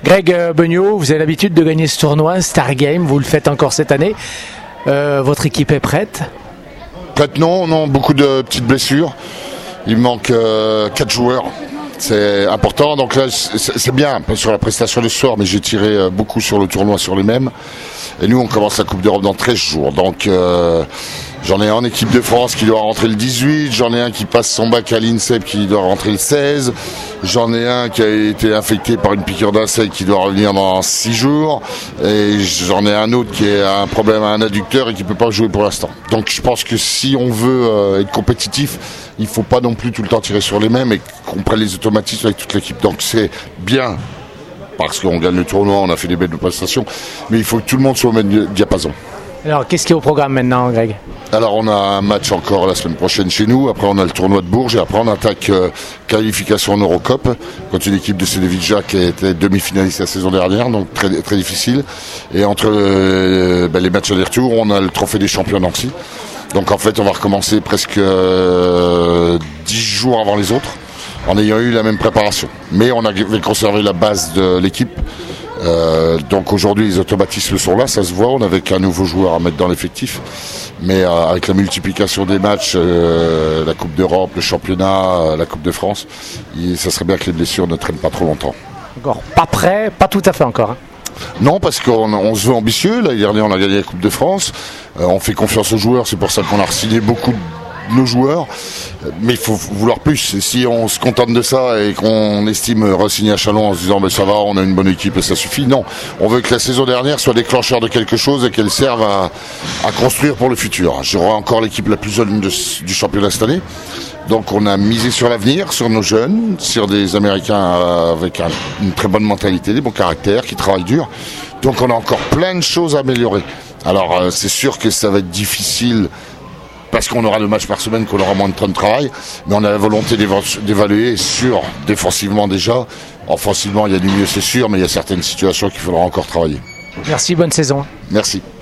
Greg Beugnot, vous avez l'habitude de gagner ce tournoi, Star Game, vous le faites encore cette année. Votre équipe est prête? Prête non, beaucoup de petites blessures. Il manque 4 joueurs. C'est important, donc là c'est bien sur la prestation de ce soir, mais j'ai tiré beaucoup sur le tournoi sur les mêmes. Et nous on commence la Coupe d'Europe dans 13 jours, donc j'en ai un en équipe de France qui doit rentrer le 18, j'en ai un qui passe son bac à l'INSEP qui doit rentrer le 16, j'en ai un qui a été infecté par une piqûre d'insecte qui doit revenir dans 6 jours, et j'en ai un autre qui a un problème à un adducteur et qui ne peut pas jouer pour l'instant. Donc je pense que si on veut être compétitif, il ne faut pas non plus tout le temps tirer sur les mêmes et qu'on prenne les automatismes avec toute l'équipe. Donc c'est bien parce qu'on gagne le tournoi, on a fait des belles prestations, mais il faut que tout le monde soit au même diapason. Alors qu'est-ce qui est au programme maintenant, Greg? Alors on a un match encore la semaine prochaine chez nous, après on a le tournoi de Bourges et après on attaque qualification en Eurocup contre une équipe de Cedevita qui était demi-finaliste la saison dernière, donc très, très difficile. Et entre les matchs aller-retour, on a le trophée des champions Nancy. Donc en fait on va recommencer presque 10 jours avant les autres en ayant eu la même préparation. Mais on avait conservé la base de l'équipe. Donc aujourd'hui les automatismes sont là, ça se voit, on n'avait qu'un nouveau joueur à mettre dans l'effectif, mais avec la multiplication des matchs, la Coupe d'Europe, le championnat, la Coupe de France, ça serait bien que les blessures ne traînent pas trop longtemps. Encore pas prêt, pas tout à fait encore. Hein. Non, parce qu'on se veut ambitieux, l'année dernière on a gagné la Coupe de France, on fait confiance aux joueurs, c'est pour ça qu'on a re-signé beaucoup de nos joueurs, mais il faut vouloir plus. Et si on se contente de ça et qu'on estime re-signer à Chalon en se disant ça va, on a une bonne équipe et ça suffit, non. On veut que la saison dernière soit déclencheur de quelque chose et qu'elle serve à construire pour le futur. J'aurai encore l'équipe la plus jeune du championnat cette année. Donc on a misé sur l'avenir, sur nos jeunes, sur des Américains avec une très bonne mentalité, des bons caractères, qui travaillent dur. Donc on a encore plein de choses à améliorer. Alors c'est sûr que ça va être difficile parce qu'on aura 2 matchs par semaine, qu'on aura moins de temps de travail, mais on a la volonté d'évaluer défensivement déjà. Offensivement, il y a du mieux, c'est sûr, mais il y a certaines situations qu'il faudra encore travailler. Merci, bonne saison. Merci.